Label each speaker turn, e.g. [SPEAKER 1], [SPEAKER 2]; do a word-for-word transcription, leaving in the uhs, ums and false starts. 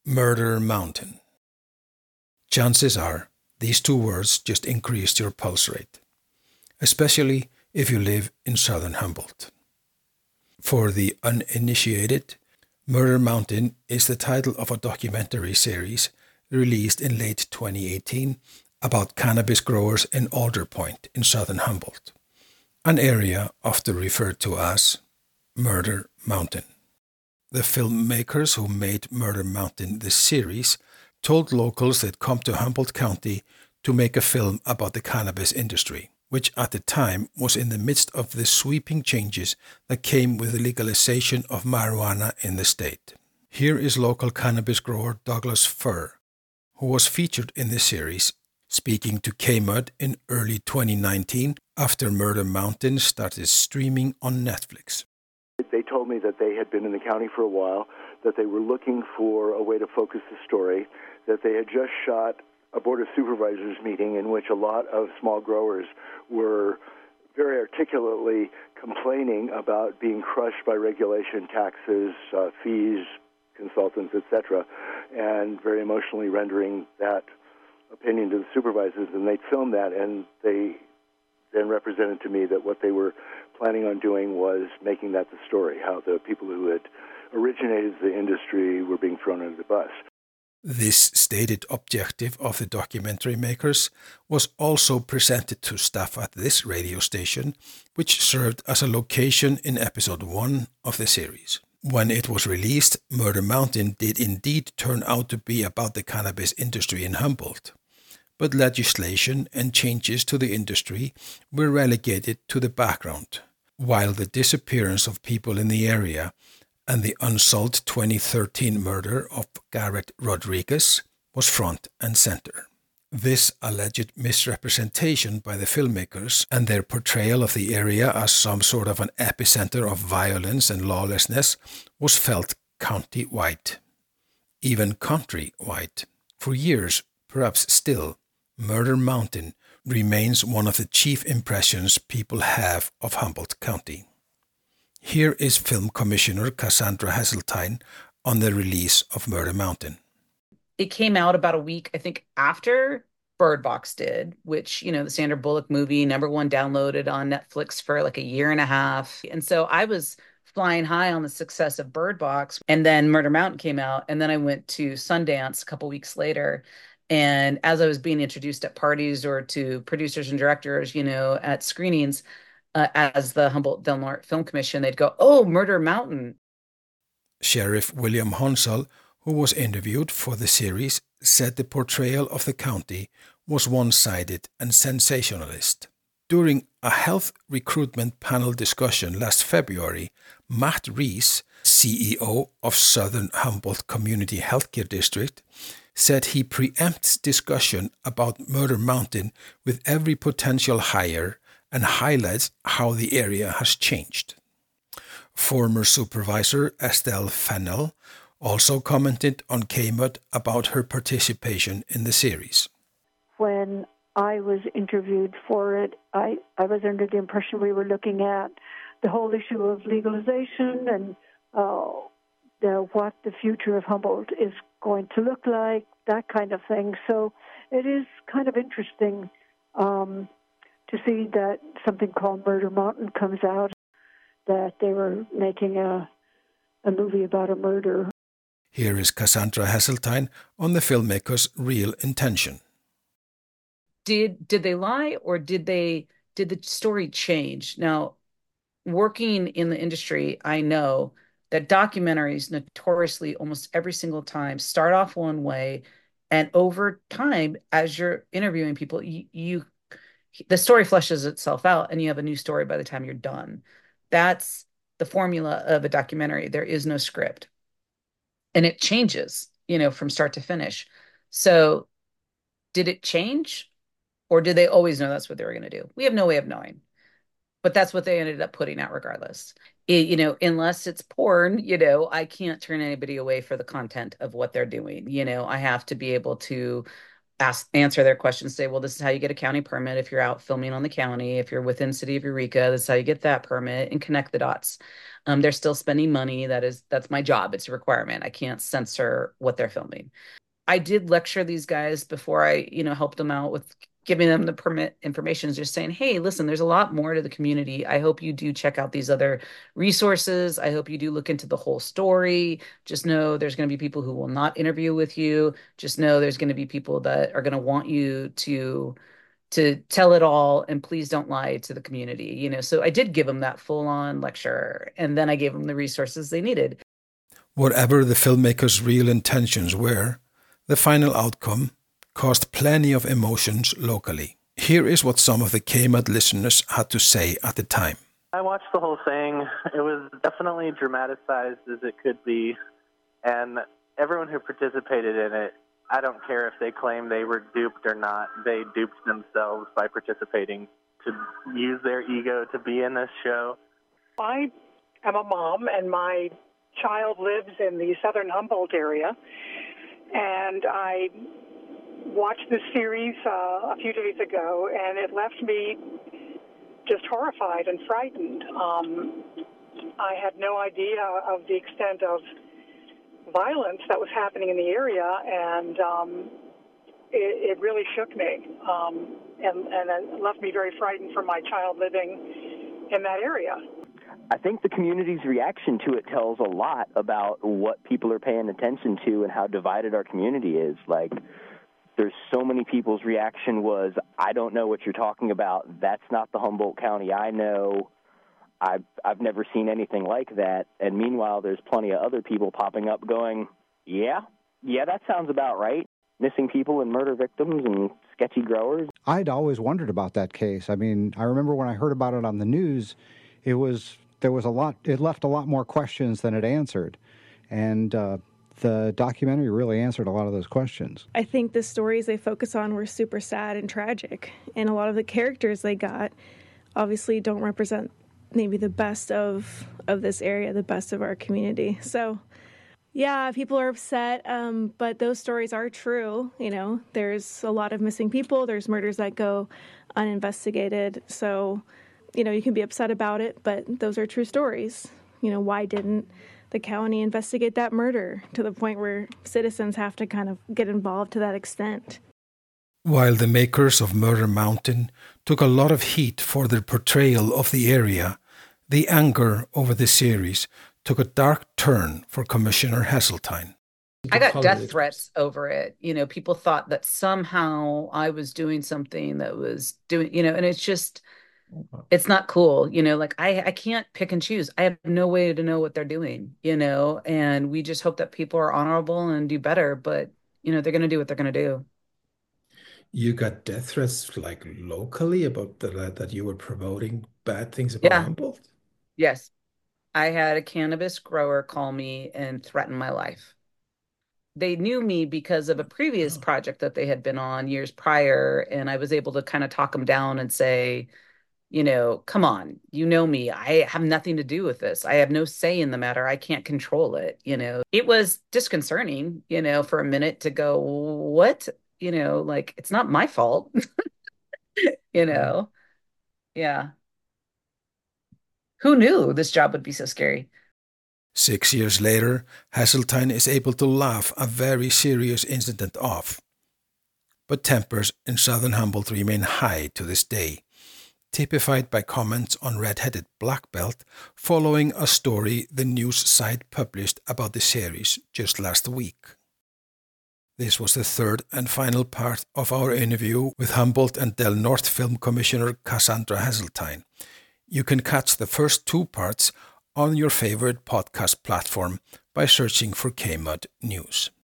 [SPEAKER 1] Murder Mountain. Chances are these two words just increased your pulse rate, especially if you live in southern Humboldt. For the uninitiated, Murder Mountain is the title of a documentary series released in late twenty eighteen about cannabis growers in Alder Point in southern Humboldt, an area often referred to as Murder Mountain. The filmmakers who made Murder Mountain this series told locals they'd come to Humboldt County to make a film about the cannabis industry, which at the time was in the midst of the sweeping changes that came with the legalization of marijuana in the state. Here is local cannabis grower Douglas Furr, who was featured in this series, speaking to K-Mud in early twenty nineteen after Murder Mountain started streaming on Netflix.
[SPEAKER 2] They told me that they had been in the county for a while, that they were looking for a way to focus the story, that they had just shot a Board of Supervisors meeting in which a lot of small growers were very articulately complaining about being crushed by regulation, taxes, uh, fees, consultants, et cetera, and very emotionally rendering that opinion to the supervisors. And they'd filmed that, and they then represented to me that what they were planning on doing was making that the story, how the people who had originated the industry were being thrown under the bus.
[SPEAKER 1] This stated objective of the documentary makers was also presented to staff at this radio station, which served as a location in episode one of the series. When it was released, Murder Mountain did indeed turn out to be about the cannabis industry in Humboldt. But legislation and changes to the industry were relegated to the background, while the disappearance of people in the area and the unsolved twenty thirteen murder of Garrett Rodriguez was front and center. This alleged misrepresentation by the filmmakers and their portrayal of the area as some sort of an epicenter of violence and lawlessness was felt county-wide, even country-wide. For years, perhaps still, Murder Mountain remains one of the chief impressions people have of Humboldt County. Here is Film Commissioner Cassandra Heseltine on the release of Murder Mountain.
[SPEAKER 3] It came out about a week, I think, after Bird Box did, which, you know, the Sandra Bullock movie, number one downloaded on Netflix for like a year and a half. And so I was flying high on the success of Bird Box. And then Murder Mountain came out. And then I went to Sundance a couple weeks later. And as I was being introduced at parties or to producers and directors, you know, at screenings, uh, as the Humboldt Del Norte Film Commission, they'd go, "Oh, Murder Mountain."
[SPEAKER 1] Sheriff William Honsall, who was interviewed for the series, said the portrayal of the county was one-sided and sensationalist. During a health recruitment panel discussion last February, Matt Reese, C E O of Southern Humboldt Community Healthcare District, said he preempts discussion about Murder Mountain with every potential hire and highlights how the area has changed. Former Supervisor Estelle Fennell also commented on K-Mud about her participation in the series.
[SPEAKER 4] When I was interviewed for it, I, I was under the impression we were looking at the whole issue of legalization and uh, the, what the future of Humboldt is going to look like, that kind of thing. So it is kind of interesting um, to see that something called Murder Mountain comes out, that they were making a, a movie about a murder.
[SPEAKER 1] Here is Cassandra Heseltine on the filmmaker's real intention.
[SPEAKER 3] Did did they lie, or did they did the story change? Now, working in the industry, I know that documentaries notoriously almost every single time start off one way, and over time, as you're interviewing people, you, you the story fleshes itself out and you have a new story by the time you're done. That's the formula of a documentary. There is no script. And it changes, you know, from start to finish. So did it change? Or did they always know that's what they were going to do? We have no way of knowing. But that's what they ended up putting out regardless. It, you know, unless it's porn, you know, I can't turn anybody away for the content of what they're doing. You know, I have to be able to ask, answer their questions, say, well, this is how you get a county permit if you're out filming on the county. If you're within city of Eureka, this is how you get that permit, and connect the dots. Um, they're still spending money. That is, that's my job. It's a requirement. I can't censor what they're filming. I did lecture these guys before I, you know, helped them out with giving them the permit information, just saying, hey, listen, there's a lot more to the community. I hope you do check out these other resources. I hope you do look into the whole story. Just know there's going to be people who will not interview with you. Just know there's going to be people that are going to want you to to tell it all, and please don't lie to the community. You know, so I did give them that full-on lecture, and then I gave them the resources they needed.
[SPEAKER 1] Whatever the filmmakers' real intentions were, the final outcome caused plenty of emotions locally. Here is what some of the K M U D listeners had to say at the time.
[SPEAKER 5] I watched the whole thing. It was definitely dramatized as it could be, and everyone who participated in it, I don't care if they claim they were duped or not, they duped themselves by participating to use their ego to be in this show.
[SPEAKER 6] I am a mom, and my child lives in the southern Humboldt area, and I watched this series uh, a few days ago, and it left me just horrified and frightened. Um, I had no idea of the extent of violence that was happening in the area, and um, it, it really shook me, um, and, and it left me very frightened for my child living in that area.
[SPEAKER 7] I think the community's reaction to it tells a lot about what people are paying attention to and how divided our community is. Like, there's so many people's reaction was, I don't know what you're talking about. That's not the Humboldt County I know. I've, I've never seen anything like that. And meanwhile, there's plenty of other people popping up going, yeah, yeah, that sounds about right. Missing people and murder victims and sketchy growers.
[SPEAKER 8] I'd always wondered about that case. I mean, I remember when I heard about it on the news, it was, there was a lot, it left a lot more questions than it answered. And, uh, the documentary really answered a lot of those questions.
[SPEAKER 9] I think the stories they focus on were super sad and tragic, and a lot of the characters they got obviously don't represent maybe the best of of this area, the best of our community. So, yeah, people are upset, um, but those stories are true. You know, there's a lot of missing people. There's murders that go uninvestigated. So, you know, you can be upset about it, but those are true stories. You know, why didn't the county investigate that murder to the point where citizens have to kind of get involved to that extent?
[SPEAKER 1] While the makers of Murder Mountain took a lot of heat for their portrayal of the area, the anger over the series took a dark turn for Commissioner Heseltine.
[SPEAKER 3] I got death threats over it. You know, people thought that somehow I was doing something that was doing, you know, and it's just, it's not cool. You know, like I, I can't pick and choose. I have no way to know what they're doing, you know, and we just hope that people are honorable and do better, but, you know, they're going to do what they're going to do.
[SPEAKER 10] You got death threats like locally about the, that you were promoting bad things about
[SPEAKER 3] Yeah.
[SPEAKER 10] Humboldt?
[SPEAKER 3] Yes. I had a cannabis grower call me and threaten my life. They knew me because of a previous project that they had been on years prior, and I was able to kind of talk them down and say, you know, come on, you know me. I have nothing to do with this. I have no say in the matter. I can't control it. You know, it was disconcerting, you know, for a minute to go, what? You know, like, it's not my fault, you know? Yeah. Who knew this job would be so scary?
[SPEAKER 1] Six years later, Heseltine is able to laugh a very serious incident off. But tempers in southern Humboldt remain high to this day, typified by comments on Red-Headed Black Belt following a story the news site published about the series just last week. This was the third and final part of our interview with Humboldt and Del Norte Film Commissioner Cassandra Heseltine. You can catch the first two parts on your favorite podcast platform by searching for K M U D News.